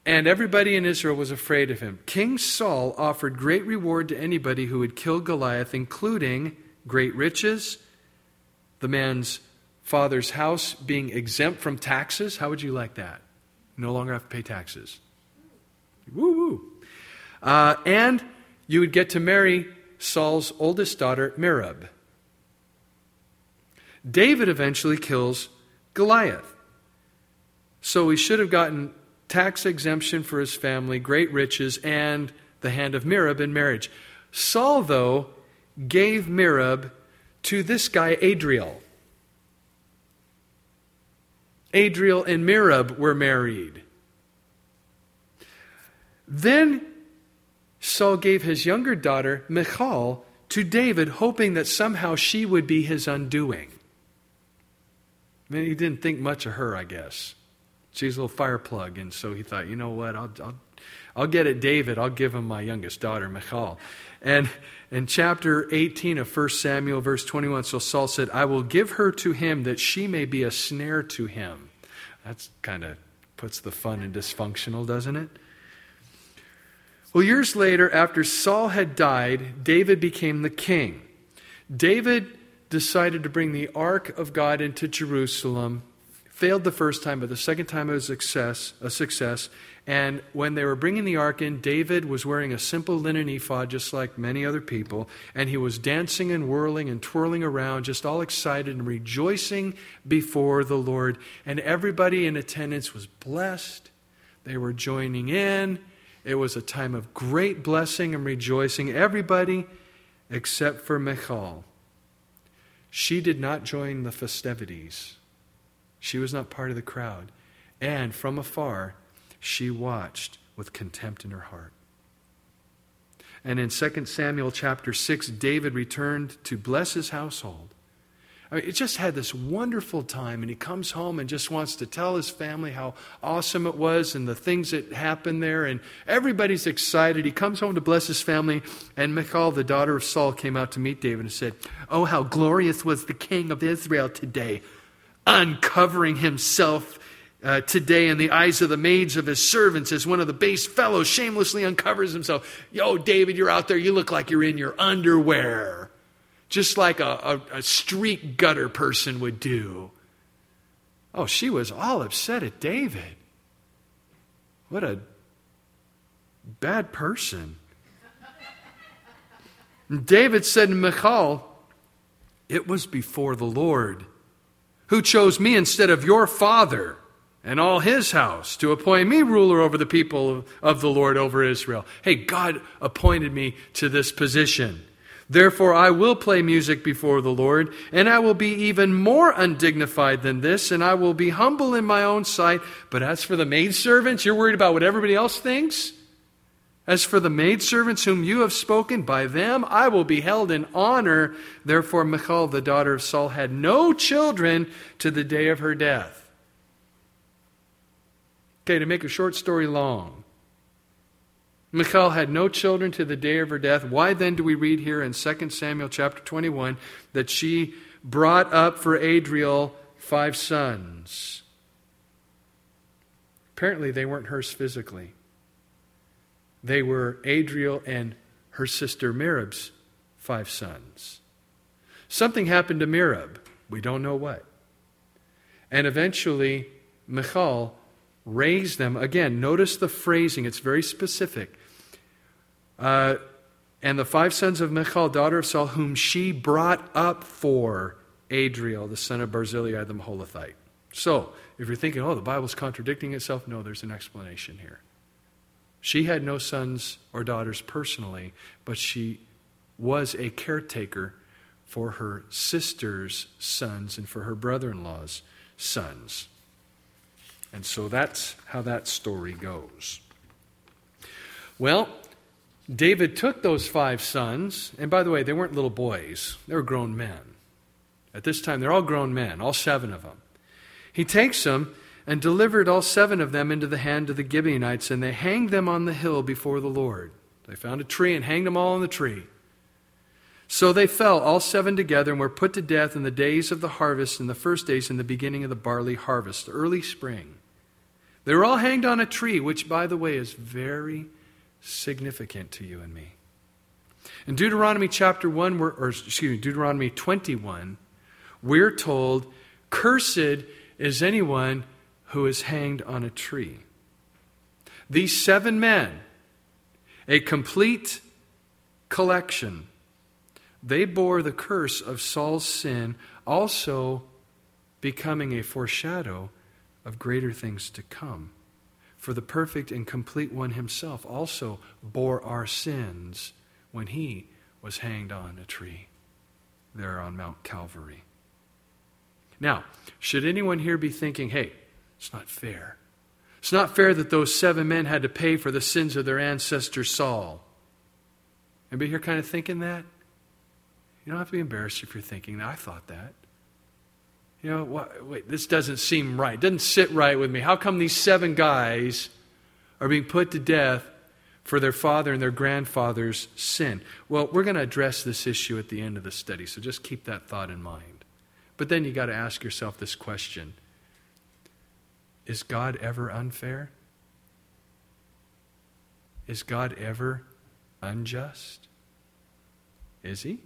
And everybody in Israel was afraid of him. King Saul offered great reward to anybody who would kill Goliath, including great riches, the man's father's house being exempt from taxes. How would you like that? No longer have to pay taxes. Woo-woo. And you would get to marry Saul's oldest daughter, Merab. David eventually kills Goliath. So he should have gotten tax exemption for his family, great riches, and the hand of Merab in marriage. Saul, though, gave Merab to this guy, Adriel. Adriel and Merab were married. Then Saul gave his younger daughter, Michal, to David, hoping that somehow she would be his undoing. I mean, he didn't think much of her, I guess. She's a little fire plug, and so he thought, you know what, I'll get at David, I'll give him my youngest daughter, Michal. And in chapter 18 of 1 Samuel, verse 21, so Saul said, I will give her to him that she may be a snare to him. That's kind of puts the fun in dysfunctional, doesn't it? Well, years later, after Saul had died, David became the king. David decided to bring the ark of God into Jerusalem. Failed the first time, but the second time it was a success. And when they were bringing the ark in, David was wearing a simple linen ephod, just like many other people. And he was dancing and whirling and twirling around, just all excited and rejoicing before the Lord. And everybody in attendance was blessed. They were joining in. It was a time of great blessing and rejoicing. Everybody except for Michal. She did not join the festivities. She was not part of the crowd. And from afar, she watched with contempt in her heart. And in 2 Samuel chapter 6, David returned to bless his household. I mean, it just had this wonderful time, and he comes home and just wants to tell his family how awesome it was and the things that happened there, and everybody's excited. He comes home to bless his family, and Michal, the daughter of Saul, came out to meet David and said, oh, how glorious was the king of Israel today, uncovering himself today in the eyes of the maids of his servants as one of the base fellows shamelessly uncovers himself. Yo, David, you're out there. You look like you're in your underwear. Just like a street gutter person would do. Oh, she was all upset at David. What a bad person. And David said to Michal, it was before the Lord who chose me instead of your father and all his house to appoint me ruler over the people of the Lord over Israel. Hey, God appointed me to this position. Therefore, I will play music before the Lord, and I will be even more undignified than this, and I will be humble in my own sight. But as for the maidservants, you're worried about what everybody else thinks? As for the maidservants whom you have spoken, by them I will be held in honor. Therefore, Michal, the daughter of Saul, had no children to the day of her death. Okay, to make a short story long, Michal had no children to the day of her death. Why then do we read here in 2 Samuel chapter 21 that she brought up for Adriel 5 sons? Apparently they weren't hers physically. They were Adriel and her sister Merab's 5 sons. Something happened to Merab. We don't know what. And eventually Michal raised them. Again, notice the phrasing. It's very specific. And the 5 sons of Michal, daughter of Saul, whom she brought up for Adriel, the son of Barzillai the Maholathite. So, if you're thinking, oh, the Bible's contradicting itself, no, there's an explanation here. She had no sons or daughters personally, but she was a caretaker for her sister's sons and for her brother-in-law's sons. And so that's how that story goes. Well, David took those 5 sons, and by the way, they weren't little boys. They were grown men. At this time, they're all grown men, all 7 of them. He takes them and delivered all 7 of them into the hand of the Gibeonites, and they hanged them on the hill before the Lord. They found a tree and hanged them all on the tree. So they fell, all 7 together, and were put to death in the days of the harvest, in the first days in the beginning of the barley harvest, early spring. They were all hanged on a tree, which, by the way, is very significant to you and me. In Deuteronomy Deuteronomy 21, we're told, "Cursed is anyone who is hanged on a tree." These 7 men, a complete collection, they bore the curse of Saul's sin, also becoming a foreshadow of greater things to come. For the perfect and complete one himself also bore our sins when he was hanged on a tree there on Mount Calvary. Now, should anyone here be thinking, hey, it's not fair. It's not fair that those 7 men had to pay for the sins of their ancestor Saul. Anybody here kind of thinking that? You don't have to be embarrassed if you're thinking that. I thought that. You know, wait, this doesn't seem right. It doesn't sit right with me. How come these 7 guys are being put to death for their father and their grandfather's sin? Well, we're going to address this issue at the end of the study, so just keep that thought in mind. But then you got to ask yourself this question. Is God ever unfair? Is God ever unjust? Is he?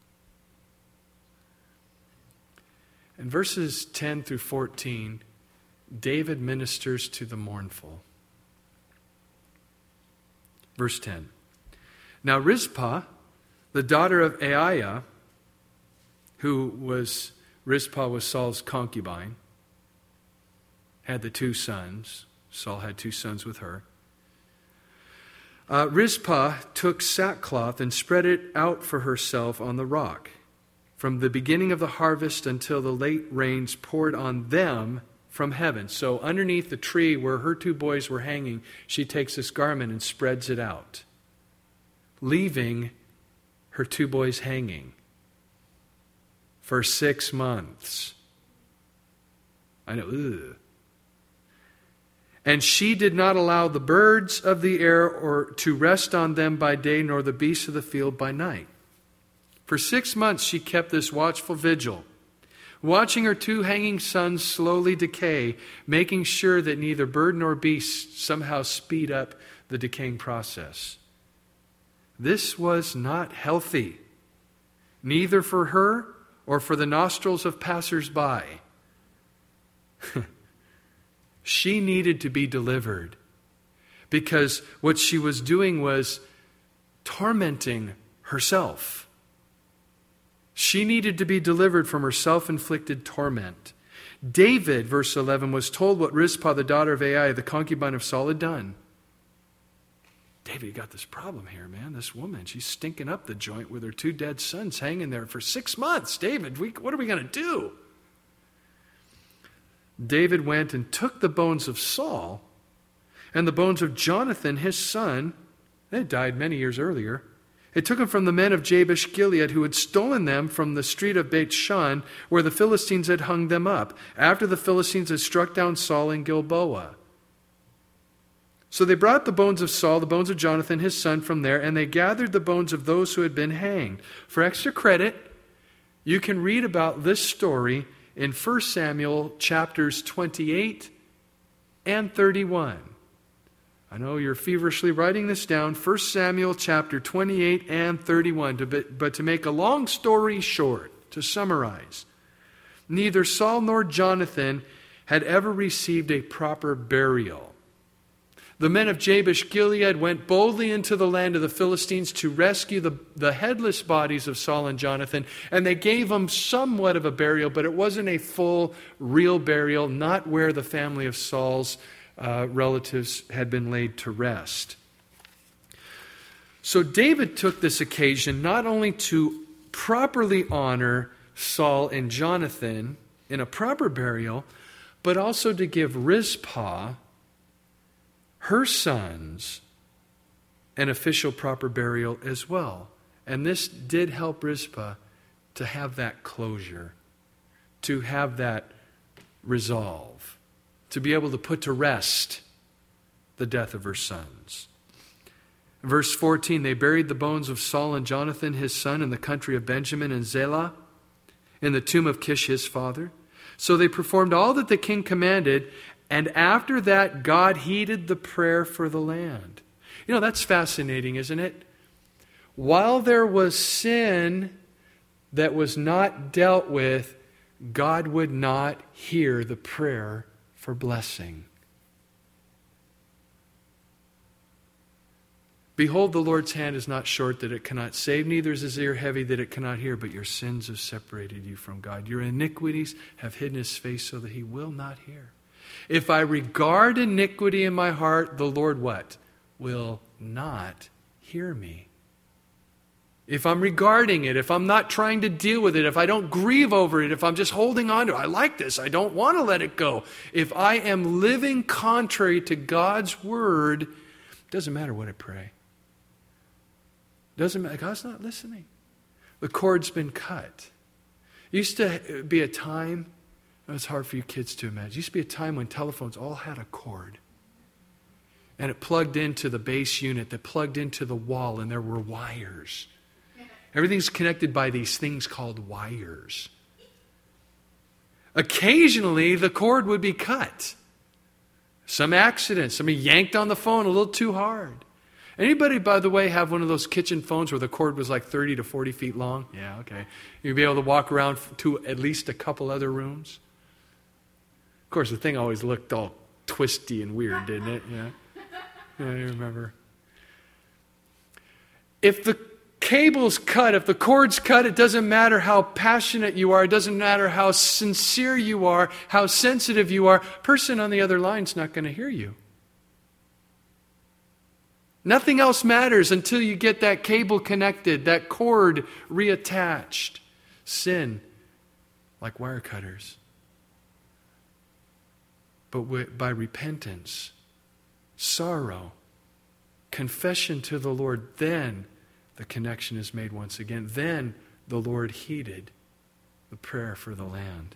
In verses 10 through 14, David ministers to the mournful. Verse 10. Now Rizpah, the daughter of Aiah, Rizpah was Saul's concubine, had the 2 sons. Saul had 2 sons with her. Rizpah took sackcloth and spread it out for herself on the rock, from the beginning of the harvest until the late rains poured on them from heaven. So underneath the tree where her 2 boys were hanging, she takes this garment and spreads it out, leaving her 2 boys hanging for 6 months. I know, ugh. And she did not allow the birds of the air or to rest on them by day, nor the beasts of the field by night. For 6 months she kept this watchful vigil, watching her 2 hanging sons slowly decay, making sure that neither bird nor beast somehow speed up the decaying process. This was not healthy, neither for her or for the nostrils of passers-by. She needed to be delivered, because what she was doing was tormenting herself. She needed to be delivered from her self-inflicted torment. David, verse 11, was told what Rizpah, the daughter of Aiah, the concubine of Saul, had done. David, you got this problem here, man. This woman, she's stinking up the joint with her 2 dead sons hanging there for 6 months. David, what are we going to do? David went and took the bones of Saul and the bones of Jonathan, his son. They had died many years earlier. It took them from the men of Jabesh Gilead, who had stolen them from the street of Beth Shan, where the Philistines had hung them up, after the Philistines had struck down Saul in Gilboa. So they brought the bones of Saul, the bones of Jonathan, his son, from there, and they gathered the bones of those who had been hanged. For extra credit, you can read about this story in 1 Samuel chapters 28 and 31. I know you're feverishly writing this down, 1 Samuel chapter 28 and 31. But to make a long story short, to summarize, neither Saul nor Jonathan had ever received a proper burial. The men of Jabesh Gilead went boldly into the land of the Philistines to rescue the headless bodies of Saul and Jonathan, and they gave them somewhat of a burial, but it wasn't a full, real burial, not where the family of Saul's relatives had been laid to rest. So David took this occasion not only to properly honor Saul and Jonathan in a proper burial, but also to give Rizpah, her sons, an official proper burial as well. And this did help Rizpah to have that closure, to have that resolve, to be able to put to rest the death of her sons. Verse 14, they buried the bones of Saul and Jonathan, his son, in the country of Benjamin and Zelah, in the tomb of Kish, his father. So they performed all that the king commanded, And after that, God heeded the prayer for the land. You know, that's fascinating, isn't it? While there was sin that was not dealt with, God would not hear the prayer for blessing. Behold, the Lord's hand is not short that it cannot save, neither is his ear heavy that it cannot hear, but your sins have separated you from God. Your iniquities have hidden his face so that he will not hear. If I regard iniquity in my heart, the Lord what? Will not hear me. If I'm regarding it, if I'm not trying to deal with it, if I don't grieve over it, if I'm just holding on to it, I like this, I don't want to let it go. If I am living contrary to God's word, it doesn't matter what I pray. Doesn't matter. God's not listening. The cord's been cut. It used to be a time, it's hard for you kids to imagine. It used to be a time when telephones all had a cord. And it plugged into the base unit that plugged into the wall, and there were wires. Everything's connected by these things called wires. Occasionally, the cord would be cut. Some accident. Somebody yanked on the phone a little too hard. Anybody, by the way, have one of those kitchen phones where the cord was like 30 to 40 feet long? Yeah, okay. You'd be able to walk around to at least a couple other rooms. Of course, the thing always looked all twisty and weird, didn't it? Yeah, I remember. If the cable's cut, if the cord's cut, it doesn't matter how passionate you are. It doesn't matter how sincere you are, how sensitive you are. Person on the other line's not going to hear you. Nothing else matters until you get that cable connected, that cord reattached. Sin, like wire cutters. But by repentance, sorrow, confession to the Lord, then the connection is made once again. Then the Lord heeded the prayer for the land.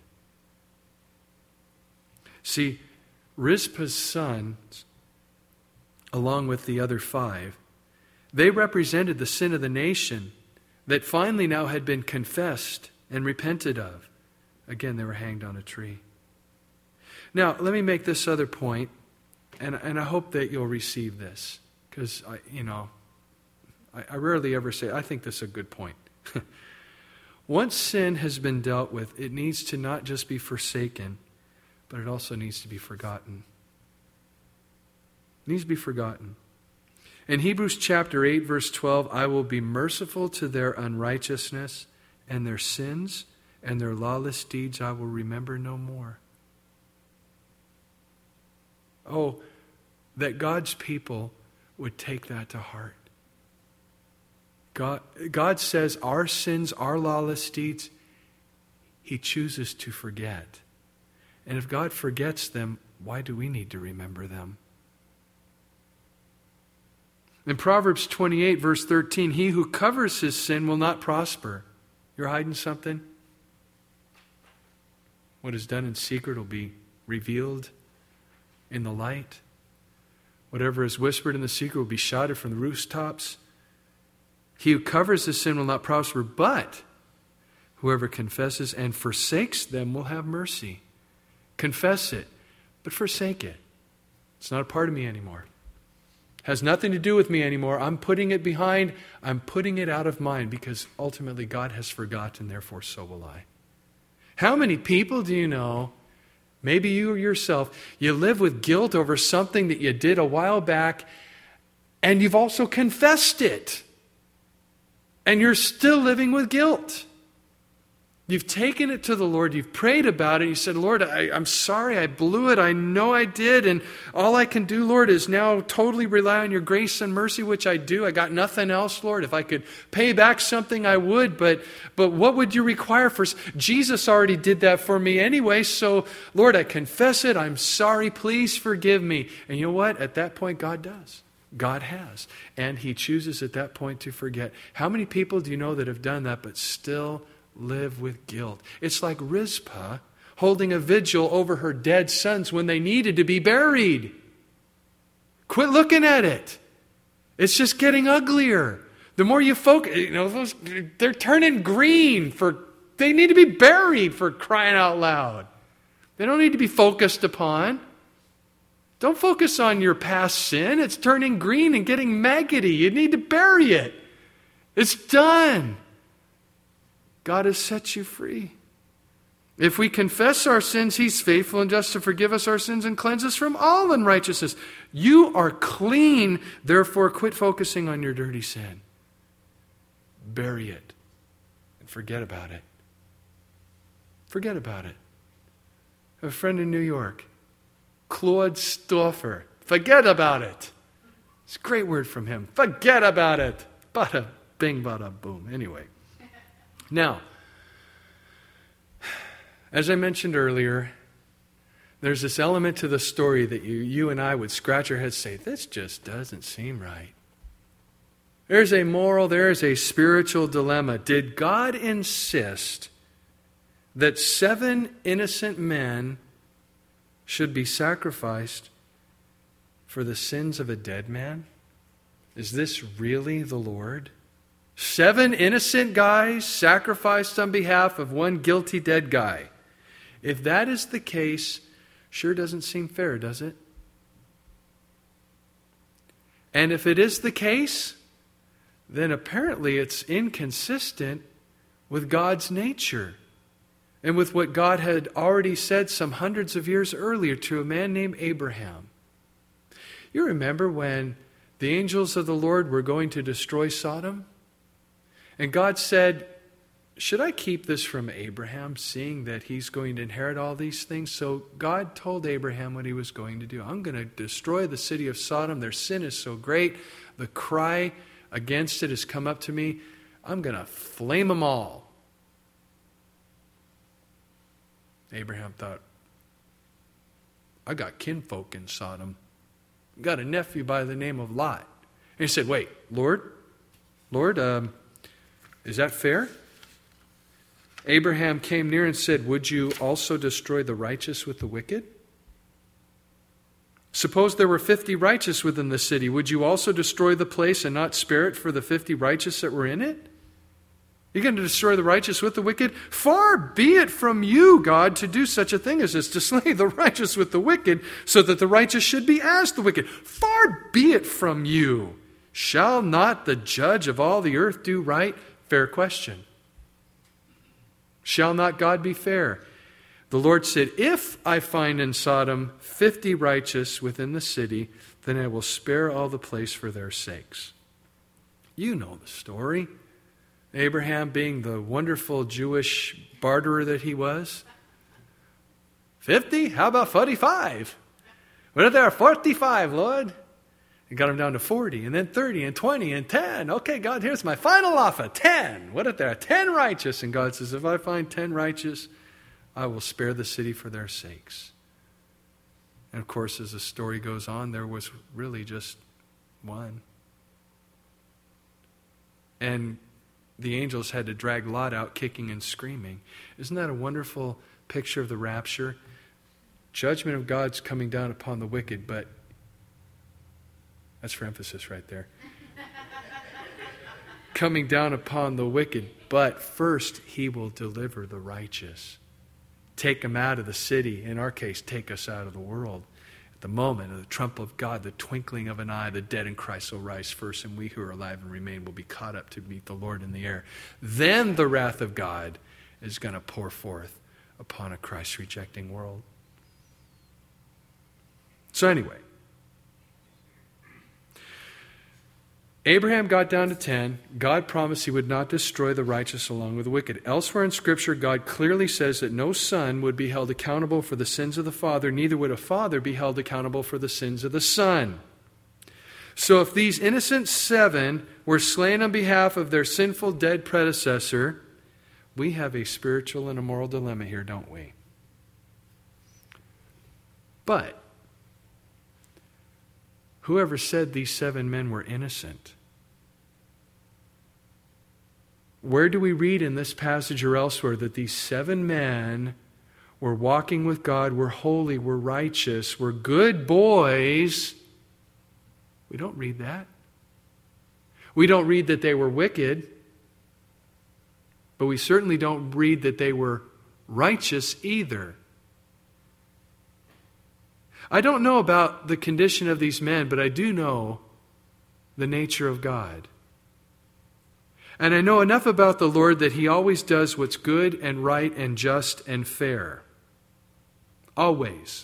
See, Rizpah's sons, along with the other 5, they represented the sin of the nation that finally now had been confessed and repented of. Again, they were hanged on a tree. Now, let me make this other point, and I hope that you'll receive this, because I rarely ever say, I think this is a good point. Once sin has been dealt with, it needs to not just be forsaken, but it also needs to be forgotten. It needs to be forgotten. In Hebrews chapter 8, verse 12, I will be merciful to their unrighteousness, and their sins and their lawless deeds I will remember no more. Oh, that God's people would take that to heart. God says our sins, our lawless deeds, He chooses to forget. And if God forgets them, why do we need to remember them? In Proverbs 28, verse 13, he who covers his sin will not prosper. You're hiding something? What is done in secret will be revealed in the light. Whatever is whispered in the secret will be shouted from the rooftops. He who covers his sin will not prosper, but whoever confesses and forsakes them will have mercy. Confess it, but forsake it. It's not a part of me anymore. Has nothing to do with me anymore. I'm putting it behind. I'm putting it out of mind because ultimately God has forgotten, therefore so will I. How many people do you know, maybe you yourself, you live with guilt over something that you did a while back and you've also confessed it and you're still living with guilt? You've taken it to the Lord. You've prayed about it. You said, Lord, I'm sorry. I blew it. I know I did. And all I can do, Lord, is now totally rely on your grace and mercy, which I do. I got nothing else, Lord. If I could pay back something, I would. But what would you require for? Jesus already did that for me anyway. So, Lord, I confess it. I'm sorry. Please forgive me. And you know what? At that point, God does. God has. And He chooses at that point to forget. How many people do you know that have done that but still live with guilt? It's like Rizpah holding a vigil over her dead sons when they needed to be buried. Quit looking at it. It's just getting uglier. The more you focus, they're turning green. They need to be buried, for crying out loud. They don't need to be focused upon. Don't focus on your past sin. It's turning green and getting maggoty. You need to bury it. It's done. God has set you free. If we confess our sins, He's faithful and just to forgive us our sins and cleanse us from all unrighteousness. You are clean, therefore quit focusing on your dirty sin. Bury it and forget about it. Forget about it. I have a friend in New York, Claude Stauffer. Forget about it. It's a great word from him. Forget about it. Bada bing, bada boom. Anyway. Now, as I mentioned earlier, there's this element to the story that you and I would scratch our heads and say, this just doesn't seem right. There's a moral, there's a spiritual dilemma. Did God insist that 7 innocent men should be sacrificed for the sins of a dead man? Is this really the Lord? 7 innocent guys sacrificed on behalf of one guilty dead guy. If that is the case, sure doesn't seem fair, does it? And if it is the case, then apparently it's inconsistent with God's nature and with what God had already said some hundreds of years earlier to a man named Abraham. You remember when the angels of the Lord were going to destroy Sodom? And God said, should I keep this from Abraham, seeing that he's going to inherit all these things? So God told Abraham what He was going to do. I'm going to destroy the city of Sodom. Their sin is so great. The cry against it has come up to me. I'm going to flame them all. Abraham thought, I got kinfolk in Sodom. I got a nephew by the name of Lot. And he said, wait, Lord, is that fair? Abraham came near and said, would you also destroy the righteous with the wicked? Suppose there were 50 righteous within the city. Would you also destroy the place and not spare it for the 50 righteous that were in it? You're going to destroy the righteous with the wicked? Far be it from you, God, to do such a thing as this, to slay the righteous with the wicked, so that the righteous should be as the wicked. Far be it from you. Shall not the judge of all the earth do right? Fair question. Shall not God be fair? The Lord said, if I find in Sodom 50 righteous within the city, then I will spare all the place for their sakes. You know the story. Abraham being the wonderful Jewish barterer that he was. 50? How about 45? What if there are 45, Lord? He got him down to 40, and then 30, and 20, and 10. Okay, God, here's my final offer, 10. What if there are 10 righteous? And God says, if I find 10 righteous, I will spare the city for their sakes. And of course, as the story goes on, there was really just one. And the angels had to drag Lot out kicking and screaming. Isn't that a wonderful picture of the rapture? Judgment of God's coming down upon the wicked, but that's for emphasis right there. Coming down upon the wicked, but first He will deliver the righteous. Take them out of the city. In our case, take us out of the world. At the moment of the trump of God, the twinkling of an eye, the dead in Christ will rise first, and we who are alive and remain will be caught up to meet the Lord in the air. Then the wrath of God is going to pour forth upon a Christ-rejecting world. So anyway, Abraham got down to 10. God promised He would not destroy the righteous along with the wicked. Elsewhere in Scripture, God clearly says that no son would be held accountable for the sins of the father, neither would a father be held accountable for the sins of the son. So if these innocent 7 were slain on behalf of their sinful dead predecessor, we have a spiritual and a moral dilemma here, don't we? But whoever said these 7 men were innocent? Where do we read in this passage or elsewhere that these 7 men were walking with God, were holy, were righteous, were good boys? We don't read that. We don't read that they were wicked, but we certainly don't read that they were righteous either. I don't know about the condition of these men, but I do know the nature of God. And I know enough about the Lord that He always does what's good and right and just and fair. Always.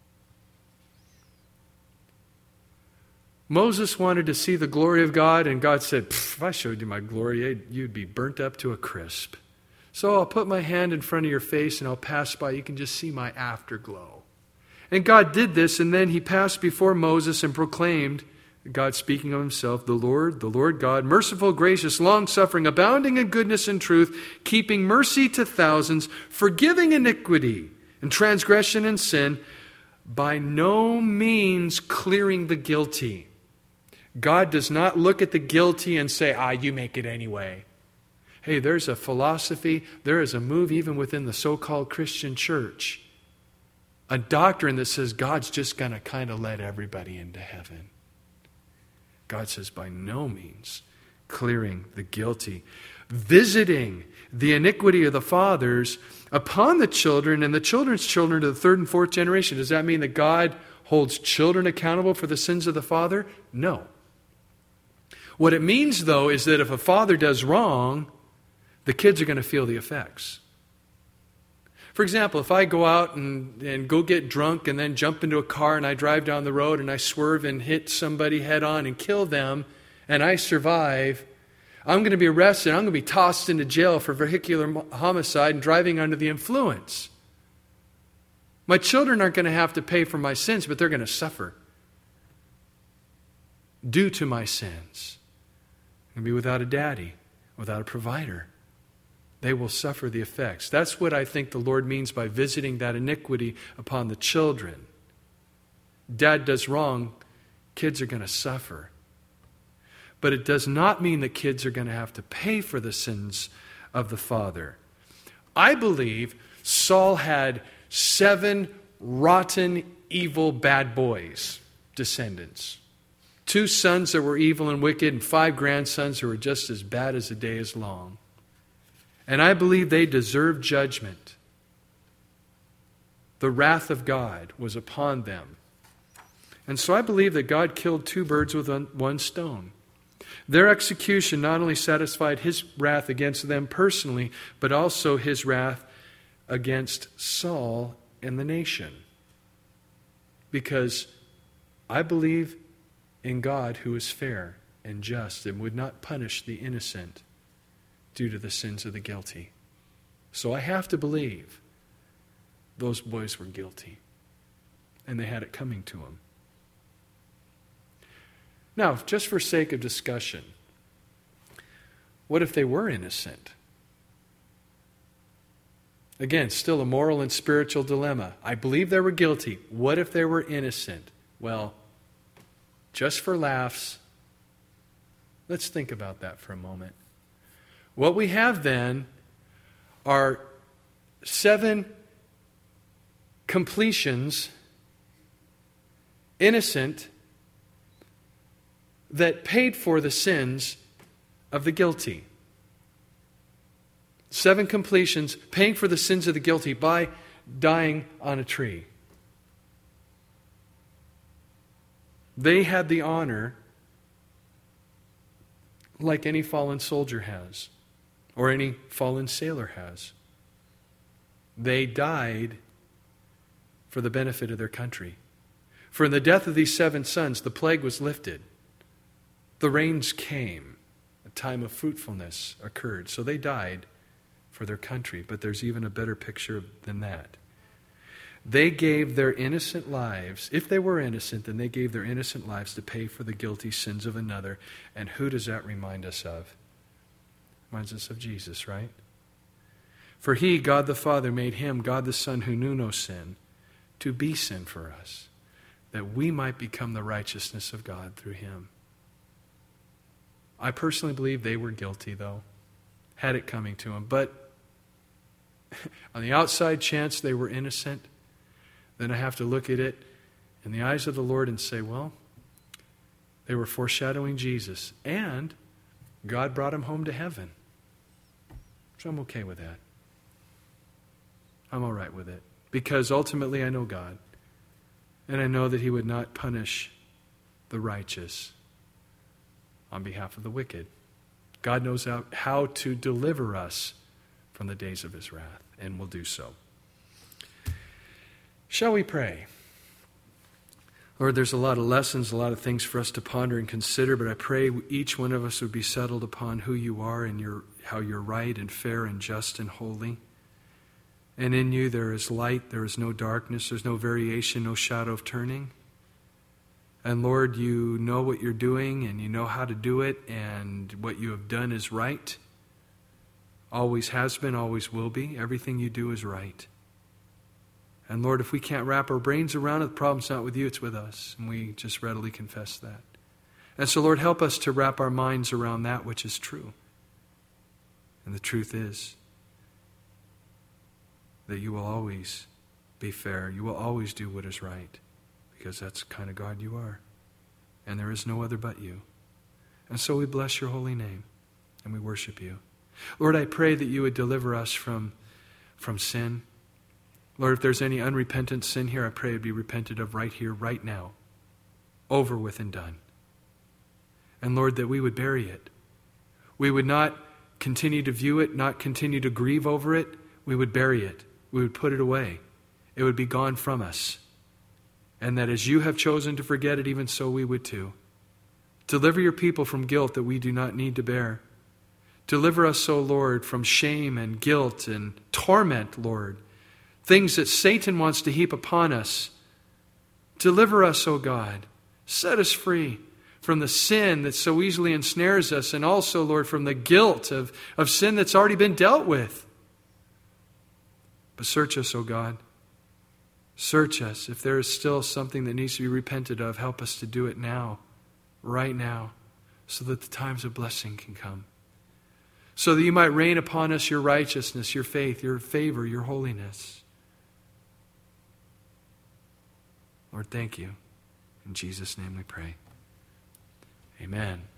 Moses wanted to see the glory of God, and God said, if I showed you my glory, you'd be burnt up to a crisp. So I'll put my hand in front of your face and I'll pass by. You can just see my afterglow. And God did this, and then He passed before Moses and proclaimed, God speaking of Himself, the Lord God, merciful, gracious, long-suffering, abounding in goodness and truth, keeping mercy to thousands, forgiving iniquity and transgression and sin, by no means clearing the guilty. God does not look at the guilty and say, you make it anyway. Hey, there's a philosophy, there is a move even within the so-called Christian church, a doctrine that says God's just going to kind of let everybody into heaven. God says, by no means clearing the guilty, visiting the iniquity of the fathers upon the children and the children's children to the third and fourth generation. Does that mean that God holds children accountable for the sins of the father? No. What it means, though, is that if a father does wrong, the kids are going to feel the effects. For example, if I go out and go get drunk and then jump into a car and I drive down the road and I swerve and hit somebody head on and kill them and I survive, I'm going to be arrested. I'm going to be tossed into jail for vehicular homicide and driving under the influence. My children aren't going to have to pay for my sins, but they're going to suffer due to my sins. And be without a daddy, without a provider. They will suffer the effects. That's what I think the Lord means by visiting that iniquity upon the children. Dad does wrong, kids are going to suffer. But it does not mean that kids are going to have to pay for the sins of the father. I believe Saul had 7 rotten, evil, bad boys, descendants. 2 sons that were evil and wicked, and 5 grandsons who were just as bad as the day is long. And I believe they deserved judgment. The wrath of God was upon them. And so I believe that God killed 2 birds with one stone. Their execution not only satisfied His wrath against them personally, but also His wrath against Saul and the nation. Because I believe in God who is fair and just and would not punish the innocent due to the sins of the guilty. So I have to believe those boys were guilty and they had it coming to them. Now, just for sake of discussion, what if they were innocent? Again, still a moral and spiritual dilemma. I believe they were guilty. What if they were innocent? Well, just for laughs, let's think about that for a moment. What we have then are 7 completions, innocent, that paid for the sins of the guilty. 7 completions paying for the sins of the guilty by dying on a tree. They had the honor like any fallen soldier has, or any fallen sailor has. They died for the benefit of their country. For in the death of these 7 sons, the plague was lifted. The rains came. A time of fruitfulness occurred. So they died for their country. But there's even a better picture than that. They gave their innocent lives, if they were innocent, then they gave their innocent lives to pay for the guilty sins of another. And who does that remind us of? Reminds us of Jesus, right? For He, God the Father, made Him, God the Son, who knew no sin, to be sin for us, that we might become the righteousness of God through Him. I personally believe they were guilty, though, had it coming to them. But on the outside chance they were innocent, then I have to look at it in the eyes of the Lord and say, well, they were foreshadowing Jesus. And God brought him home to heaven. So I'm okay with that. I'm all right with it. Because ultimately I know God. And I know that He would not punish the righteous on behalf of the wicked. God knows how to deliver us from the days of His wrath, and will do so. Shall we pray? Lord, there's a lot of lessons, a lot of things for us to ponder and consider, but I pray each one of us would be settled upon who You are and how You're right and fair and just and holy. And in You there is light, there is no darkness, there's no variation, no shadow of turning. And Lord, You know what You're doing, and You know how to do it, and what You have done is right. Always has been, always will be. Everything You do is right. And Lord, if we can't wrap our brains around it, the problem's not with You, it's with us. And we just readily confess that. And so, Lord, help us to wrap our minds around that which is true. And the truth is that You will always be fair. You will always do what is right. Because that's the kind of God You are. And there is no other but You. And so we bless Your holy name. And we worship You. Lord, I pray that You would deliver us from sin. Lord, if there's any unrepentant sin here, I pray it would be repented of right here, right now. Over with and done. And Lord, that we would bury it. We would not continue to view it, not continue to grieve over it. We would bury it. We would put it away. It would be gone from us. And that as You have chosen to forget it, even so we would too. Deliver Your people from guilt that we do not need to bear. Deliver us, O Lord, from shame and guilt and torment, Lord. Things that Satan wants to heap upon us. Deliver us, O God. Set us free from the sin that so easily ensnares us, and also, Lord, from the guilt of sin that's already been dealt with. But search us, O God. Search us. If there is still something that needs to be repented of, help us to do it now, right now, so that the times of blessing can come. So that You might rain upon us Your righteousness, Your faith, Your favor, Your holiness. Lord, thank You. In Jesus' name we pray. Amen.